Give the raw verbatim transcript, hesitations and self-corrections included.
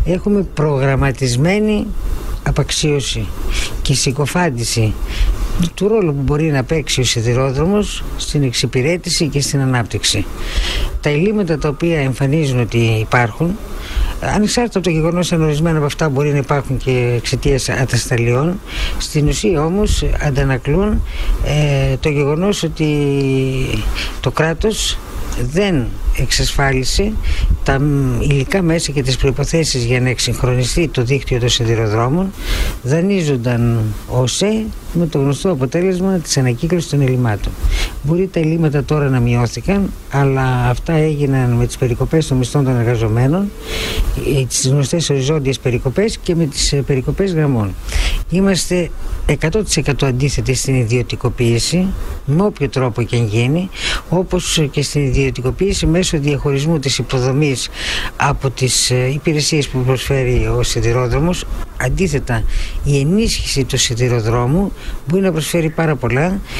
έχουμε προγραμματισμένη απαξίωση και συκοφάντηση του ρόλου που μπορεί να παίξει ο σιδηρόδρομος στην εξυπηρέτηση και στην ανάπτυξη. Τα ελλείμματα τα οποία εμφανίζουν ότι υπάρχουν, ανεξάρτητα από το γεγονός αν ορισμένα από αυτά μπορεί να υπάρχουν και εξαιτίας ατασταλιών, στην ουσία όμως αντανακλούν ε, το γεγονός ότι το κράτος δεν εξασφάλισε τα υλικά μέσα και τις προϋποθέσεις για να εξυγχρονιστεί το δίκτυο των σιδηροδρόμων. Δανείζονταν ΟΣΕ με το γνωστό αποτέλεσμα της ανακύκλωσης των ελλημάτων. Μπορεί τα ελλείμματα τώρα να μειώθηκαν, αλλά αυτά έγιναν με τις περικοπές των μισθών των εργαζομένων, τις γνωστές οριζόντιες περικοπές και με τις περικοπές γραμμών. Είμαστε εκατό τοις εκατό αντίθετοι στην ιδιωτικοποίηση, με όποιο τρόπο και αν γίνει, όπως και στην ιδιωτικοποίηση μέσω διαχωρισμού της υποδομής από τις υπηρεσίες που προσφέρει ο σιδηρόδρομος. Αντίθετα, η ενίσχυση του σιδηροδρόμου μπορεί να προσφέρει πάρα πολλά.